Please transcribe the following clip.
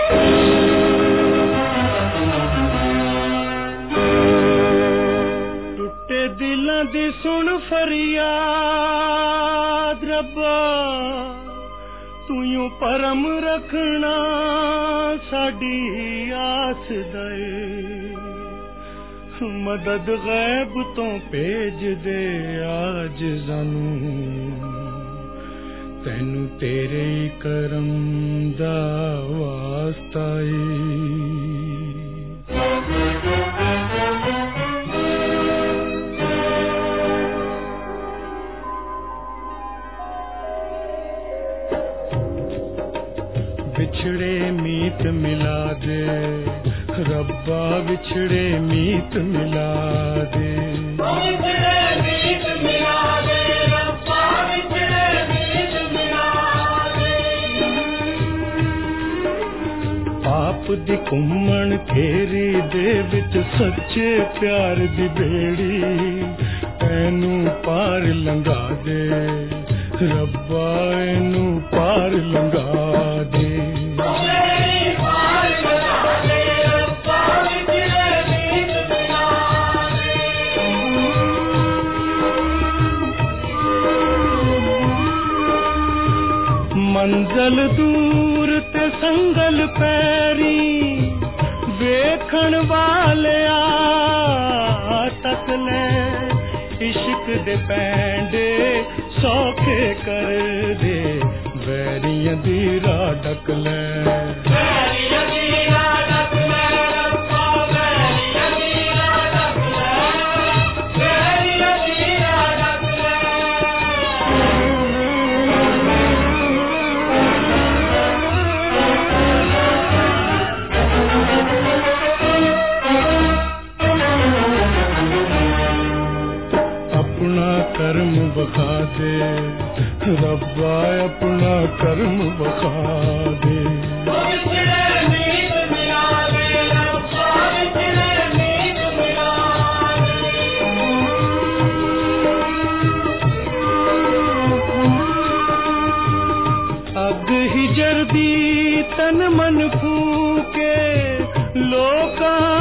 टुटे दिलां दी सुन फरियाद रब्बा, तू यूं परम रखना साडी आस दे, मदद गैब तो भेज दे आज जानू, तैनू तेरे करम दा वास्ता बिछड़े मीत मिला दे रब्बा, बिछड़े मीत मिला दे, बिछड़े मीत मिला दे रब्बा, बिछड़े मीत मिला दे। आप दी घुम्मण घेरी दे विच सच्चे प्यार दी बेड़ी, ऐनू पार लंघा दे रब्बा, ऐनू पार लंघा दे। मंजल दूर ते संगल पैरी, वेखण वालिया तक ले, इश्क दे पैंडे सौखे कर दे, वैरियां दी राह ढक ले, वैरियां दी राह ढक ले रब्बा, वैरियां दी राह ढक ले, वैरियां दी राह ढक ले। अपना कर्म बखा दे रब्बा, अपना कर्म बखा दे, बिछड़े मीत मिला दे रब्बा, बिछड़े मीत मिला दे। अग हिजर दी तन मन फूके, लोकां